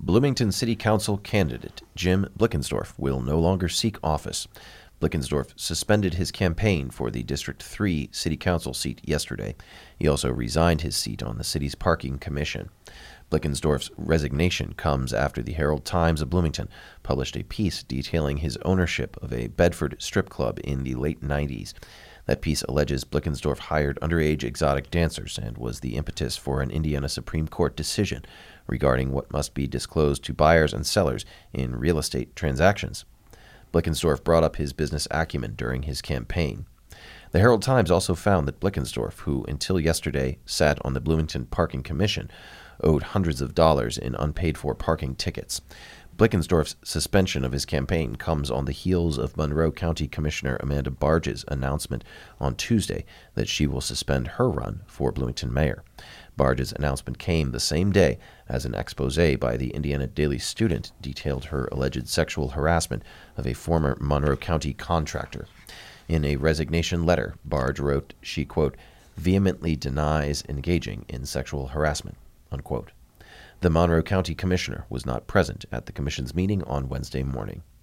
Bloomington City Council candidate Jim Blickensdorf will no longer seek office. Blickensdorf suspended his campaign for the District 3 City Council seat yesterday. He also resigned his seat on the city's Parking Commission. Blickensdorf's resignation comes after the Herald-Times of Bloomington published a piece detailing his ownership of a Bedford strip club in the late 90s. That piece alleges Blickensdorf hired underage exotic dancers and was the impetus for an Indiana Supreme Court decision regarding what must be disclosed to buyers and sellers in real estate transactions. Blickensdorf brought up his business acumen during his campaign. The Herald-Times also found that Blickensdorf, who until yesterday sat on the Bloomington Parking Commission, owed hundreds of dollars in unpaid-for parking tickets. Blickensdorf's suspension of his campaign comes on the heels of Monroe County Commissioner Amanda Barge's announcement on Tuesday that she will suspend her run for Bloomington mayor. Barge's announcement came the same day as an expose by the Indiana Daily Student detailed her alleged sexual harassment of a former Monroe County contractor. In a resignation letter, Barge wrote she, quote, vehemently denies engaging in sexual harassment, unquote. The Monroe County Commissioner was not present at the Commission's meeting on Wednesday morning.